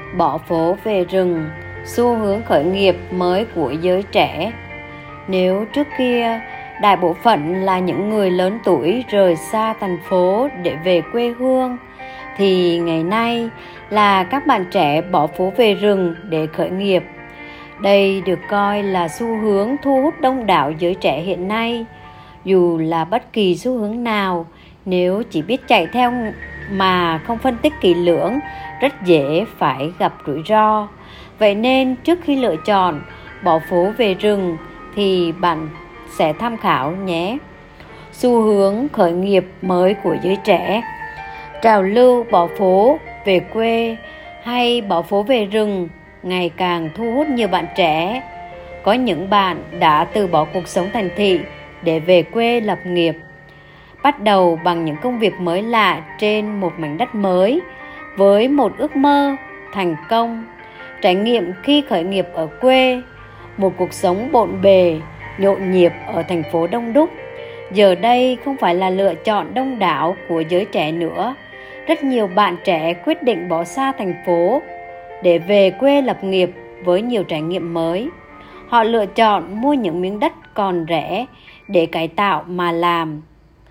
bỏ phố về rừng, xu hướng khởi nghiệp mới của giới trẻ. Nếu trước kia đại bộ phận là những người lớn tuổi rời xa thành phố để về quê hương, thì ngày nay là các bạn trẻ bỏ phố về rừng để khởi nghiệp. Đây được coi là xu hướng thu hút đông đảo giới trẻ hiện nay. Dù là bất kỳ xu hướng nào, nếu chỉ biết chạy theo mà không phân tích kỹ lưỡng, rất dễ phải gặp rủi ro. Vậy nên trước khi lựa chọn bỏ phố về rừng thì bạn sẽ tham khảo nhé. Xu hướng khởi nghiệp mới của giới trẻ. Trào lưu bỏ phố về quê hay bỏ phố về rừng ngày càng thu hút nhiều bạn trẻ. Có những bạn đã từ bỏ cuộc sống thành thị để về quê lập nghiệp, bắt đầu bằng những công việc mới lạ trên một mảnh đất mới, với một ước mơ thành công. Trải nghiệm khi khởi nghiệp ở quê, một cuộc sống bộn bề, nhộn nhịp ở thành phố đông đúc, giờ đây không phải là lựa chọn đông đảo của giới trẻ nữa. Rất nhiều bạn trẻ quyết định bỏ xa thành phố để về quê lập nghiệp với nhiều trải nghiệm mới. Họ lựa chọn mua những miếng đất còn rẻ để cải tạo mà làm,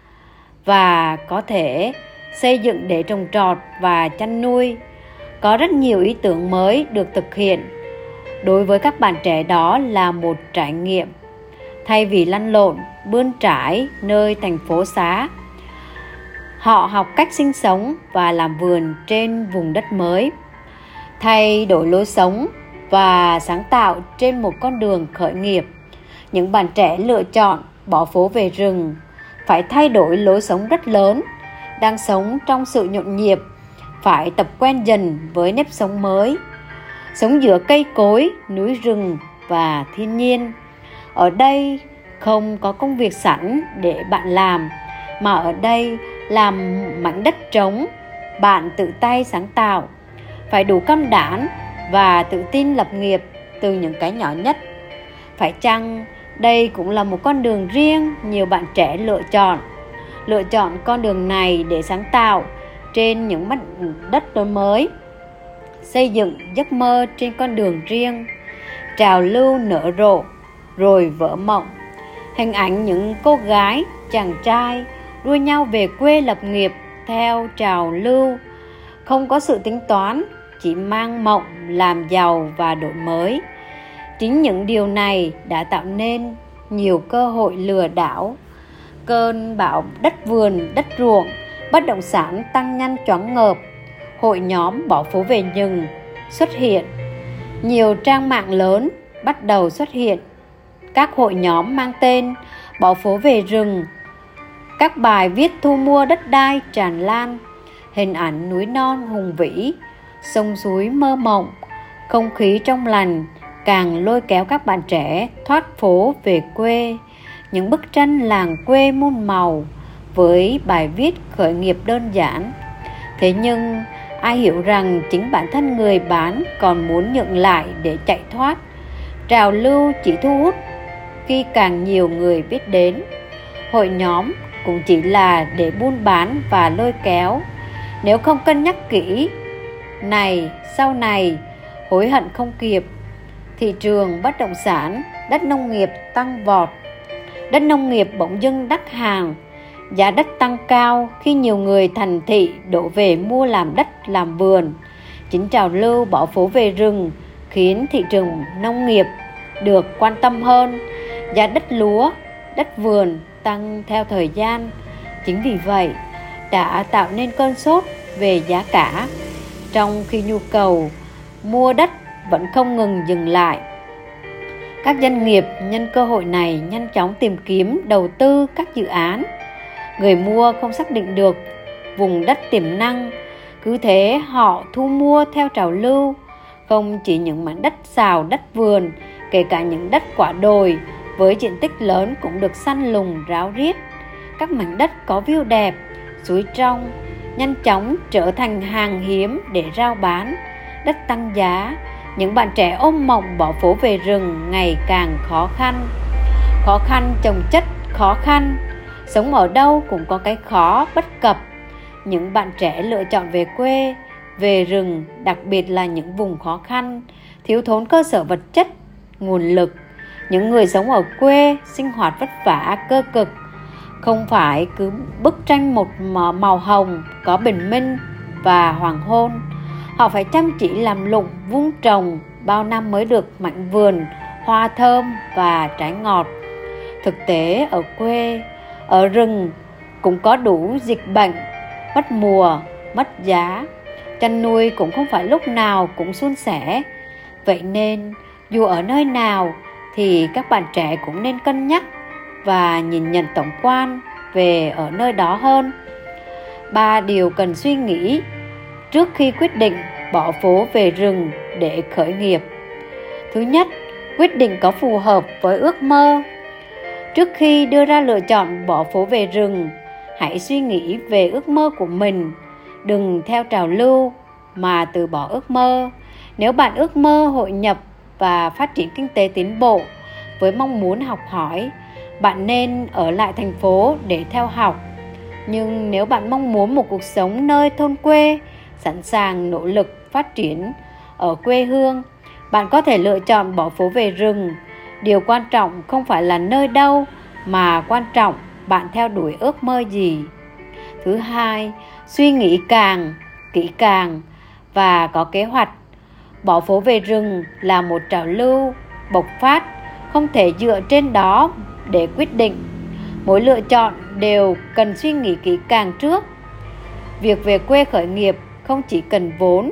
và có thể xây dựng để trồng trọt và chăn nuôi. Có rất nhiều ý tưởng mới được thực hiện. Đối với các bạn trẻ, đó là một trải nghiệm. Thay vì lăn lộn, bươn trải nơi thành phố xá, họ học cách sinh sống và làm vườn trên vùng đất mới. Thay đổi lối sống và sáng tạo trên một con đường khởi nghiệp. Những bạn trẻ lựa chọn bỏ phố về rừng phải thay đổi lối sống rất lớn. Đang sống trong sự nhộn nhịp, phải tập quen dần với nếp sống mới. Sống giữa cây cối, núi rừng và thiên nhiên. Ở đây không có công việc sẵn để bạn làm, mà ở đây là mảnh đất trống, bạn tự tay sáng tạo. Phải đủ cam đảm và tự tin lập nghiệp từ những cái nhỏ nhất. Phải chăng đây cũng là một con đường riêng nhiều bạn trẻ lựa chọn con đường này để sáng tạo trên những mảnh đất mới, xây dựng giấc mơ trên con đường riêng. Trào lưu nở rộ rồi vỡ mộng. Hình ảnh những cô gái, chàng trai đua nhau về quê lập nghiệp theo trào lưu, không có sự tính toán, chỉ mang mộng làm giàu và đổi mới. Chính những điều này đã tạo nên nhiều cơ hội lừa đảo. Cơn bão đất vườn, đất ruộng, bất động sản tăng nhanh choáng ngợp. Hội nhóm bỏ phố về rừng xuất hiện. Nhiều trang mạng lớn bắt đầu xuất hiện các hội nhóm mang tên bỏ phố về rừng. Các bài viết thu mua đất đai tràn lan. Hình ảnh núi non hùng vĩ, sông suối mơ mộng, không khí trong lành càng lôi kéo các bạn trẻ thoát phố về quê. Những bức tranh làng quê muôn màu với bài viết khởi nghiệp đơn giản. Thế nhưng ai hiểu rằng chính bản thân người bán còn muốn nhượng lại để chạy thoát. Trào lưu chỉ thu hút khi càng nhiều người biết đến. Hội nhóm cũng chỉ là để buôn bán và lôi kéo. Nếu không cân nhắc kỹ này, sau này hối hận không kịp. Thị trường bất động sản, đất nông nghiệp tăng vọt. Đất nông nghiệp bỗng dưng đắt hàng. Giá đất tăng cao khi nhiều người thành thị đổ về mua làm đất làm vườn. Chính trào lưu bỏ phố về rừng khiến thị trường nông nghiệp được quan tâm hơn. Giá đất lúa, đất vườn tăng theo thời gian. Chính vì vậy đã tạo nên cơn sốt về giá cả, trong khi nhu cầu mua đất vẫn không ngừng dừng lại. Các doanh nghiệp nhân cơ hội này nhanh chóng tìm kiếm đầu tư các dự án. Người mua không xác định được vùng đất tiềm năng, cứ thế họ thu mua theo trào lưu. Không chỉ những mảnh đất xào, đất vườn, kể cả những đất quả đồi với diện tích lớn cũng được săn lùng ráo riết. Các mảnh đất có view đẹp, suối trong nhanh chóng trở thành hàng hiếm để rao bán. Đất tăng giá, những bạn trẻ ôm mộng bỏ phố về rừng ngày càng khó khăn. Khó khăn chồng chất khó khăn. Sống ở đâu cũng có cái khó bất cập. Những bạn trẻ lựa chọn về quê về rừng, đặc biệt là những vùng khó khăn, thiếu thốn cơ sở vật chất, nguồn lực. Những người sống ở quê sinh hoạt vất vả, cơ cực, không phải cứ bức tranh một màu hồng có bình minh và hoàng hôn. Họ phải chăm chỉ làm lụng, vun trồng, bao năm mới được mảnh vườn, hoa thơm và trái ngọt. Thực tế ở quê, ở rừng cũng có đủ dịch bệnh, mất mùa, mất giá. Chăn nuôi cũng không phải lúc nào cũng suôn sẻ. Vậy nên dù ở nơi nào thì các bạn trẻ cũng nên cân nhắc và nhìn nhận tổng quan về ở nơi đó hơn. 3 điều cần suy nghĩ trước khi quyết định bỏ phố về rừng để khởi nghiệp. Thứ nhất, quyết định có phù hợp với ước mơ. Trước khi đưa ra lựa chọn bỏ phố về rừng, hãy suy nghĩ về ước mơ của mình. Đừng theo trào lưu mà từ bỏ ước mơ. Nếu bạn ước mơ hội nhập và phát triển kinh tế tiến bộ với mong muốn học hỏi, bạn nên ở lại thành phố để theo học. Nhưng nếu bạn mong muốn một cuộc sống nơi thôn quê, sẵn sàng nỗ lực phát triển ở quê hương, bạn có thể lựa chọn bỏ phố về rừng. Điều quan trọng không phải là nơi đâu, mà quan trọng bạn theo đuổi ước mơ gì. Thứ hai, suy nghĩ kỹ càng và có kế hoạch. Bỏ phố về rừng là một trào lưu bộc phát, không thể dựa trên đó để quyết định. Mỗi lựa chọn đều cần suy nghĩ kỹ càng trước. Việc về quê khởi nghiệp không chỉ cần vốn,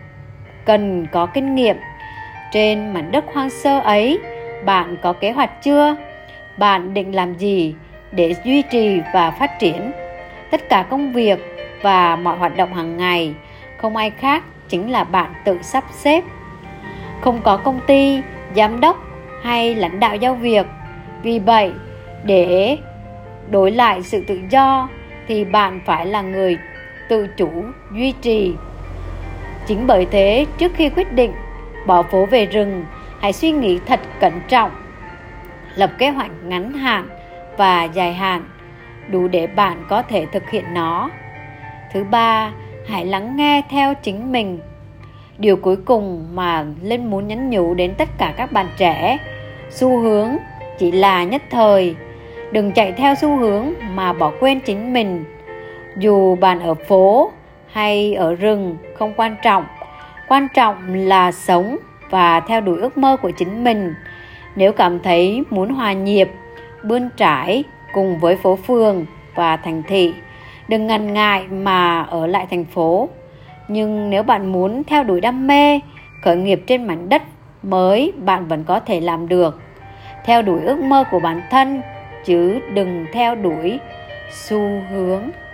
cần có kinh nghiệm. Trên mảnh đất hoang sơ ấy, bạn có kế hoạch chưa? Bạn định làm gì để duy trì và phát triển? Tất cả công việc và mọi hoạt động hàng ngày, không ai khác chính là bạn tự sắp xếp. Không có công ty, giám đốc hay lãnh đạo giao việc. Vì vậy, để đổi lại sự tự do thì bạn phải là người tự chủ duy trì. Chính bởi thế, trước khi quyết định bỏ phố về rừng, hãy suy nghĩ thật cẩn trọng, lập kế hoạch ngắn hạn và dài hạn, đủ để bạn có thể thực hiện nó. Thứ ba, hãy lắng nghe theo chính mình. Điều cuối cùng mà Linh muốn nhắn nhủ đến tất cả các bạn trẻ, xu hướng chỉ là nhất thời. Đừng chạy theo xu hướng mà bỏ quên chính mình. Dù bạn ở phố hay ở rừng không quan trọng. Quan trọng là sống và theo đuổi ước mơ của chính mình. Nếu cảm thấy muốn hòa nhịp, bươn trải cùng với phố phường và thành thị, đừng ngần ngại mà ở lại thành phố. Nhưng nếu bạn muốn theo đuổi đam mê, khởi nghiệp trên mảnh đất mới, bạn vẫn có thể làm được. Theo đuổi ước mơ của bản thân, chứ đừng theo đuổi xu hướng.